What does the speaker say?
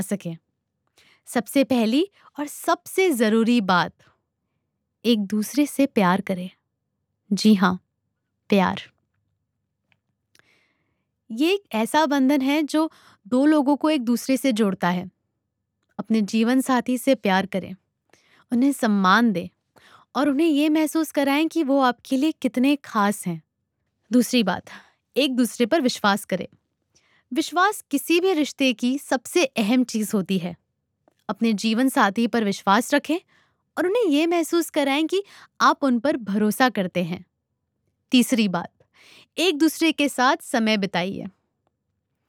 सकें। सबसे पहली और सबसे ज़रूरी बात, एक दूसरे से प्यार करें। जी हाँ, प्यार। ये एक ऐसा बंधन है जो दो लोगों को एक दूसरे से जोड़ता है। अपने जीवन साथी से प्यार करें, उन्हें सम्मान दें और उन्हें ये महसूस कराएं कि वो आपके लिए कितने खास हैं। दूसरी बात, एक दूसरे पर विश्वास करें। विश्वास किसी भी रिश्ते की सबसे अहम चीज होती है। अपने जीवन साथी पर विश्वास रखें और उन्हें ये महसूस कराएं कि आप उन पर भरोसा करते हैं। तीसरी बात, एक दूसरे के साथ समय बिताइए।